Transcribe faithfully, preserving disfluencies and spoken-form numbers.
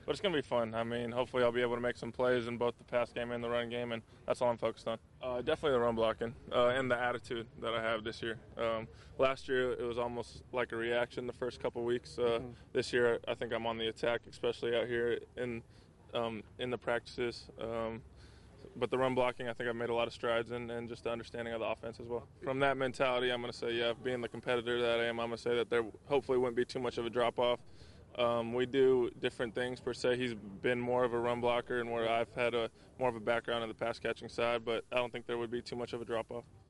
but it's going to be fun. I mean, hopefully I'll be able to make some plays in both the pass game and the run game, and that's all I'm focused on. Uh, definitely the run blocking uh, and the attitude that I have this year. Um, last year it was almost like a reaction the first couple weeks. Uh, mm-hmm. This year I think I'm on the attack, especially out here in um, in the practices. Um, But the run blocking, I think I've made a lot of strides in, and just the understanding of the offense as well. From that mentality, I'm going to say, yeah, being the competitor that I am, I'm going to say that there hopefully wouldn't be too much of a drop-off. Um, we do different things, per se. He's been more of a run blocker, and where I've had a more of a background in the pass-catching side, but I don't think there would be too much of a drop-off.